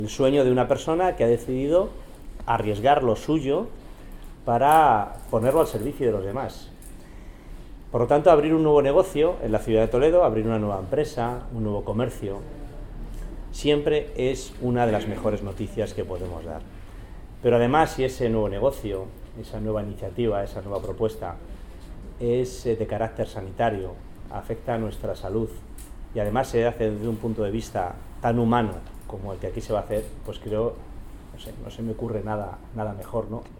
El sueño de una persona que ha decidido arriesgar lo suyo para ponerlo al servicio de los demás. Por lo tanto, abrir un nuevo negocio en la ciudad de Toledo, abrir una nueva empresa, un nuevo comercio, siempre es una de las mejores noticias que podemos dar. Pero además, si ese nuevo negocio, esa nueva iniciativa, esa nueva propuesta es de carácter sanitario, afecta a nuestra salud y además se hace desde un punto de vista tan humano como el que aquí se va a hacer, pues creo, no sé, no se me ocurre nada mejor, ¿no?